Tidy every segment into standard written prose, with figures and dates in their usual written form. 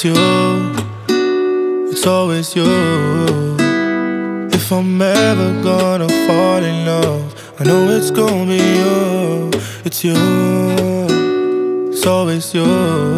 It's you, it's always you. If I'm ever gonna fall in love, I know it's gonna be you. It's you, it's always you.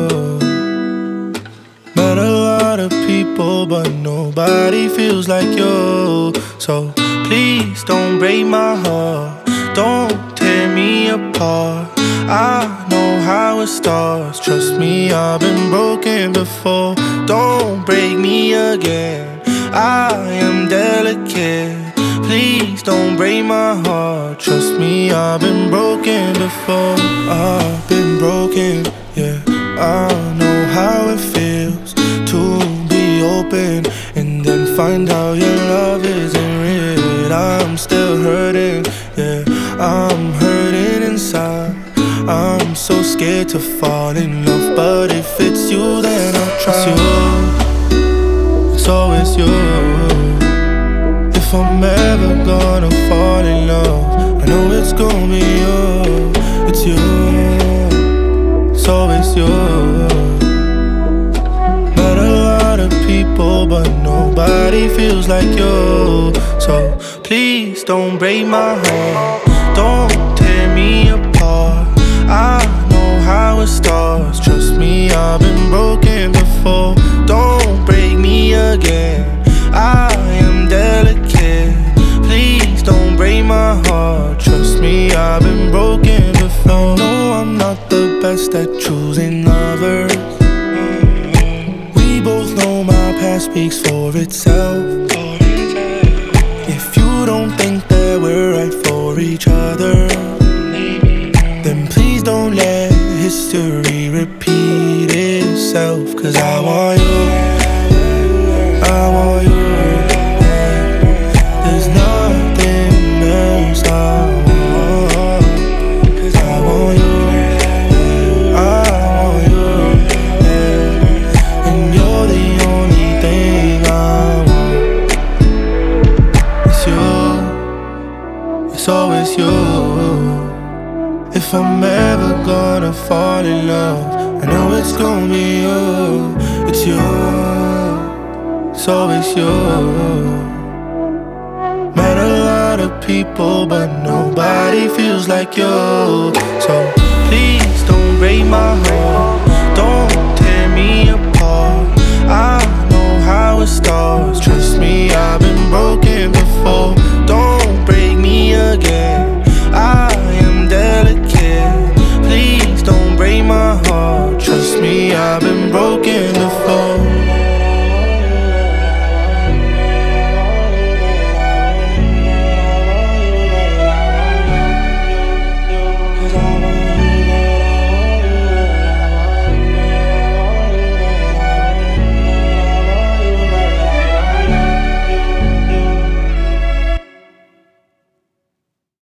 Met a lot of people, but nobody feels like you. So please don't break my heart, don't tear me apart. I know how it starts, trust me, I've been broken before. Don't break me again, I am delicate. Please don't break my heart, trust me, I've been broken before. I've been broken, yeah. I know how it feels to be open and then find out your love isn't real. I'm still hurting, yeah, I'm hurting inside. I'm so scared to fall in love, but if it's you, then I'll try. It's you, it's always you. If I'm ever gonna fall in love, I know it's gonna be you. It's you, it's always you. Met a lot of people, but nobody feels like you. So please don't break my heart, don't tear me apart. I know how it starts, trust me, I've been broken before. Don't break me again, I am delicate. Please don't break my heart, trust me, I've been broken before. No, I'm not the best at choosing lovers. We both know my past speaks for itself. If you don't think that we're right for each other, then please don't let history repeat itself. Cause I want you, I want you. There's nothing else I want. Cause I want you, I want you. And you're the only thing I want. It's you, it's always you. If I'm ever gonna fall in love, I know it's gonna be you. It's you, it's always you. Met a lot of people, but nobody feels like you. So please don't break my heart, don't tear me apart. I know how it starts, trust me, I've been broken